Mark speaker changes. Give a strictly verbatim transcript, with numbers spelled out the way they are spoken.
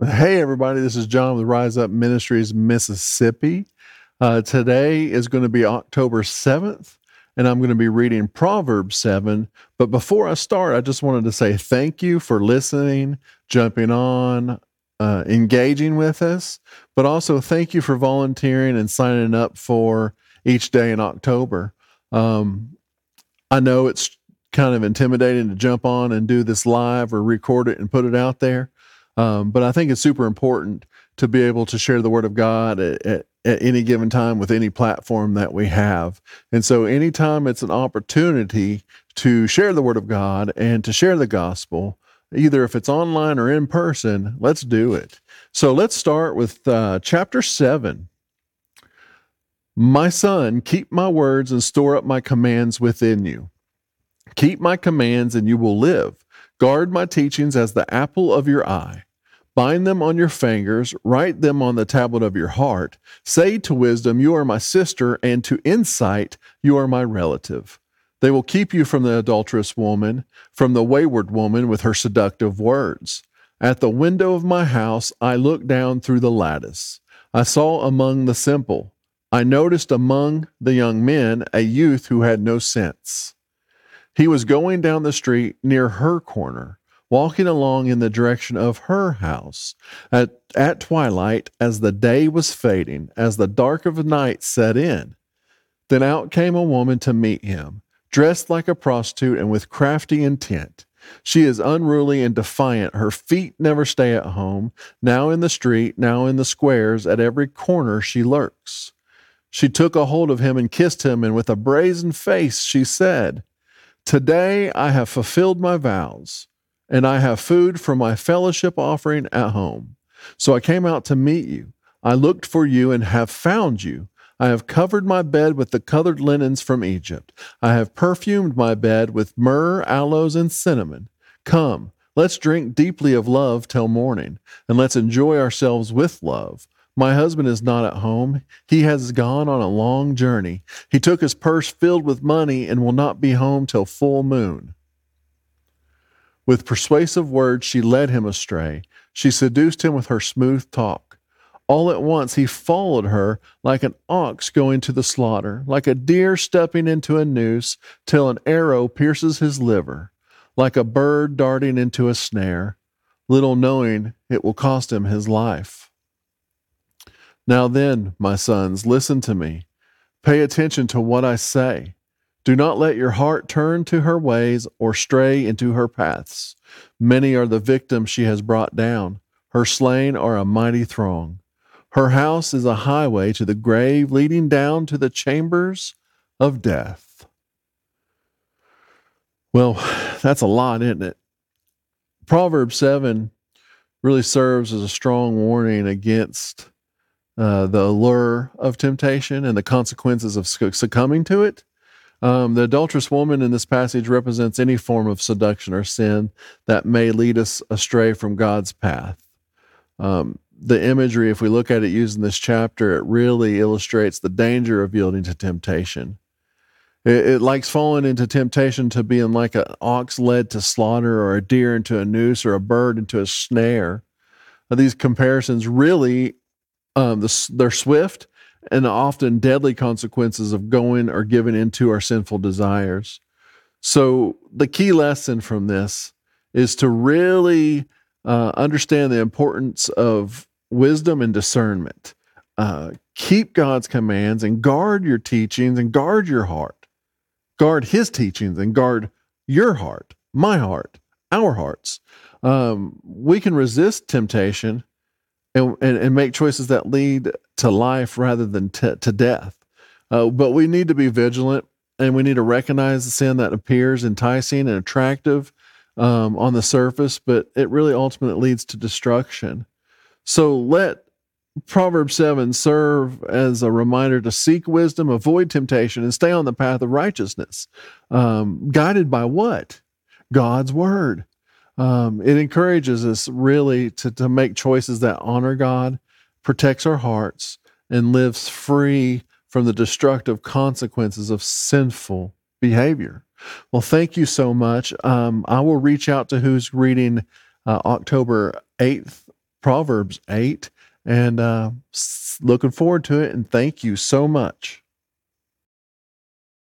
Speaker 1: Hey, everybody, this is John with Rise Up Ministries Mississippi. Uh, today is going to be October seventh, and I'm going to be reading Proverbs seven. But before I start, I just wanted to say thank you for listening, jumping on, uh, engaging with us, but also thank you for volunteering and signing up for each day in October. Um, I know it's kind of intimidating to jump on and do this live or record it and put it out there. Um, but I think it's super important to be able to share the word of God at, at, at any given time with any platform that we have. And so anytime it's an opportunity to share the word of God and to share the gospel, either if it's online or in person, let's do it. So let's start with uh, chapter seven. My son, keep my words and store up my commands within you. Keep my commands and you will live. Guard my teachings as the apple of your eye. Bind them on your fingers, write them on the tablet of your heart. Say to wisdom, you are my sister, and to insight, you are my relative. They will keep you from the adulterous woman, from the wayward woman with her seductive words. At the window of my house, I looked down through the lattice. I saw among the simple. I noticed among the young men a youth who had no sense. He was going down the street near her corner, walking along in the direction of her house. At, at twilight, as the day was fading, as the dark of the night set in, then out came a woman to meet him, dressed like a prostitute and with crafty intent. She is unruly and defiant. Her feet never stay at home. Now in the street, now in the squares, at every corner she lurks. She took a hold of him and kissed him, and with a brazen face she said, Today I have fulfilled my vows, and I have food for my fellowship offering at home. So I came out to meet you. I looked for you and have found you. I have covered my bed with the colored linens from Egypt. I have perfumed my bed with myrrh, aloes, and cinnamon. Come, let's drink deeply of love till morning, and let's enjoy ourselves with love. My husband is not at home. He has gone on a long journey. He took his purse filled with money and will not be home till full moon. With persuasive words, she led him astray. She seduced him with her smooth talk. All at once, he followed her like an ox going to the slaughter, like a deer stepping into a noose till an arrow pierces his liver, like a bird darting into a snare, little knowing it will cost him his life. Now then, my sons, listen to me. Pay attention to what I say. Do not let your heart turn to her ways or stray into her paths. Many are the victims she has brought down. Her slain are a mighty throng. Her house is a highway to the grave, leading down to the chambers of death. Well, that's a lot, isn't it? Proverbs seven really serves as a strong warning against Uh, the allure of temptation and the consequences of succumbing to it. Um, the adulterous woman in this passage represents any form of seduction or sin that may lead us astray from God's path. Um, the imagery, if we look at it used in this chapter, it really illustrates the danger of yielding to temptation. It, it likes falling into temptation to being like an ox led to slaughter, or a deer into a noose, or a bird into a snare. Uh, these comparisons really Um, the, they're swift and often deadly consequences of going or giving into our sinful desires. So the key lesson from this is to really uh, understand the importance of wisdom and discernment. Uh, keep God's commands and guard your teachings and guard your heart. Guard his teachings and guard your heart, my heart, our hearts. Um, we can resist temptation And, and, and make choices that lead to life rather than t- to death. Uh, but we need to be vigilant, and we need to recognize the sin that appears enticing and attractive um, on the surface, but it really ultimately leads to destruction. So let Proverbs seven serve as a reminder to seek wisdom, avoid temptation, and stay on the path of righteousness. Um, guided by what? God's word. Um, it encourages us really to, to make choices that honor God, protects our hearts, and lives free from the destructive consequences of sinful behavior. Well, thank you so much. Um, I will reach out to who's reading uh, October eighth Proverbs eight, and uh, looking forward to it. And thank you so much.